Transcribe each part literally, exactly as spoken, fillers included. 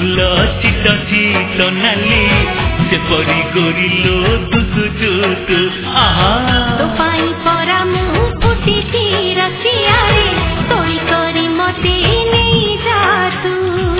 फूल chit chit नाली सेपरी गोरिलो तुतु तुतु आहा तो पाई परा मुह फुटी रसिया रे तोरी करी मते नहीं जा तू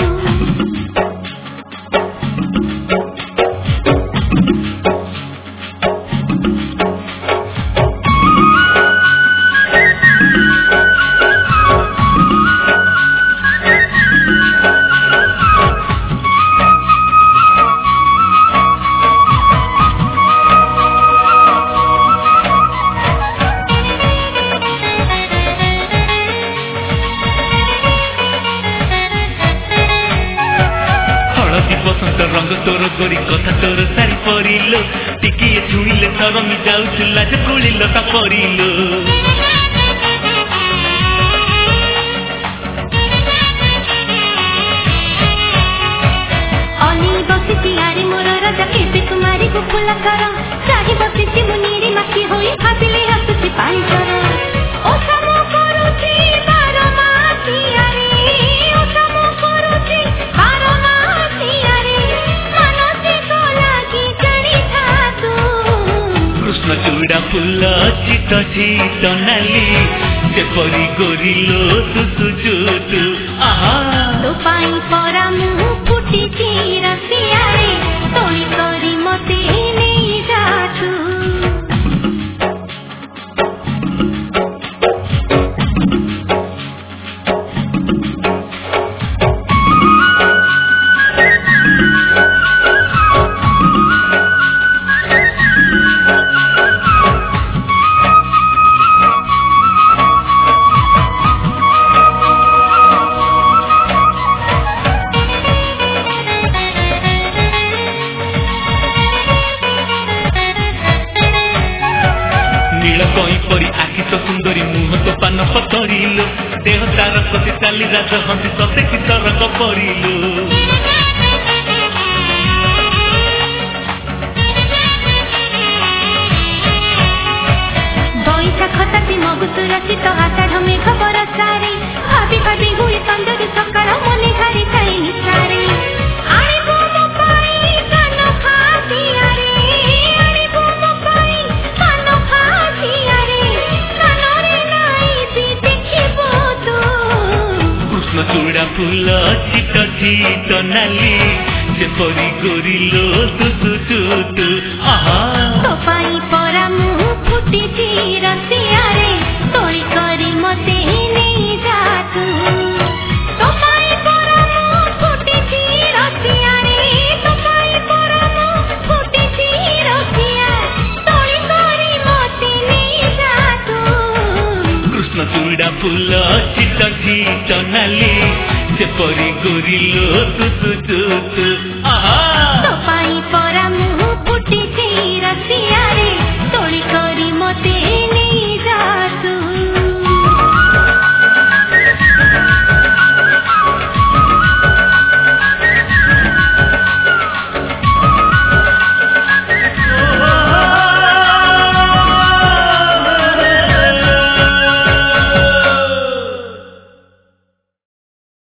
रंग तोर गोरी कथा तोर सारी परिलो टिकी छुईले तरंगी जाऊ लाज कोली लता परिलो अली बसिती आरी मोर राजा केबे तुम्हारी को फुला कर सारी बसिती मुनीरी माखी होई भाबिले हसुची पाई कर ओ समो करूची बारो मासी आरी ओ समो करूची बारो मासी आरी मनसी को लागी जणी थातू कृष्ण चूड़ा फूल चिट चिट नाली सेपरी गोरिलो तुतु तुतु आहा तो पाई परा मुह फुटी रसिया रे तोरी करी मते नहीं जा तू नील कई परी आखि तो सुंदरी मुह तो पान पतरिलो देह तार सती चाली राज हंसी सते कि तरक परिलो बैसा खताती मगुसु रची तो आषाढ़ मेघ बरसारे भाभी भाभी हुई संदरी सकाळ मने घारी थाई निसारे आणी बोम पाई कान खाती आरे आणी बोम पाई कान खाती आरे कानरे नाई भी देखिबो तो कृष्ण चूड़ा फूल चिट चिट नाली सेपरी गोरिलो तुतु तुतु आहा तो पाई परा मुह फुटी रसिया रे तोरी करी मते नहीं जा तू तो पाई परा मुह फुटी रसिया रे तो पाई परा मुह फुटी रसिया तोरी करी मते नहीं जा तू कृष्ण चूड़ा फूल चिट चिट नाली सेपरी गोरिलो